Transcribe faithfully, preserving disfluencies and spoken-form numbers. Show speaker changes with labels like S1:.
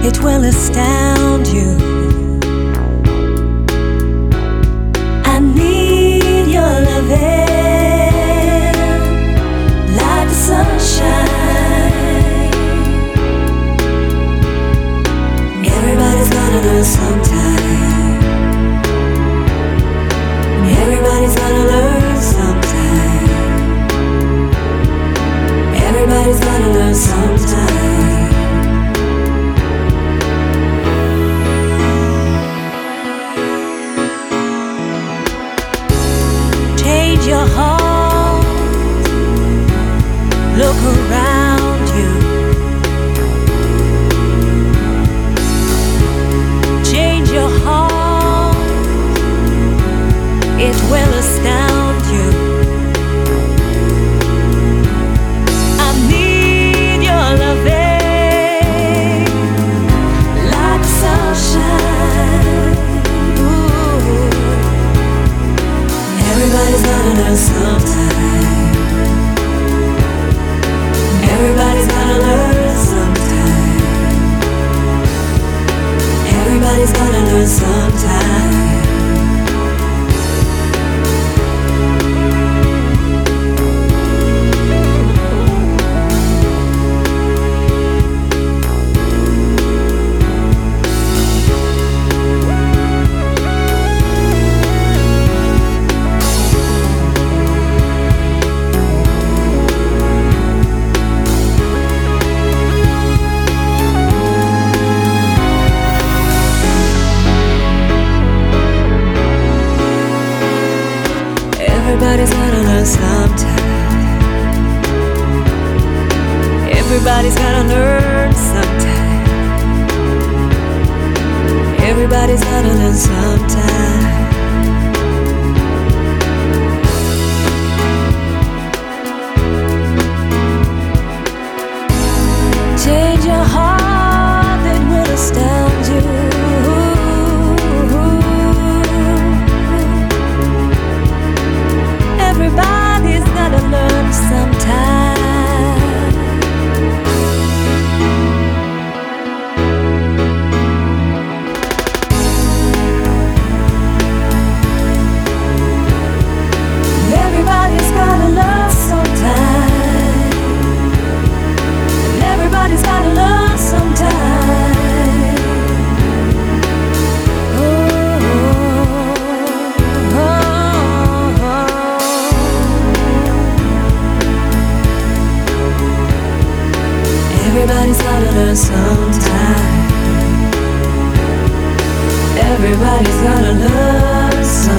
S1: it will astound you. I need your loving like the sunshine. Everybody's gonna learn sometime. Everybody's gonna learn sometime. Everybody's gonna learn sometime. Change your heart, look around you. Change your heart, it will astound you. I need your loving like the sunshine. Ooh. Everybody's gonna learn sometime. Everybody's gonna learn sometime. Everybody's gonna learn sometime. Everybody's gonna learn sometime. Everybody's gonna learn sometime. Everybody's gonna learn sometime. Change your heart, it will astound you. Everybody's gotta learn sometime. Everybody's gotta learn sometime. Everybody's gotta learn sometime. Oh, oh, oh, oh. Everybody's gotta learn sometime. Everybody's gotta learn sometime.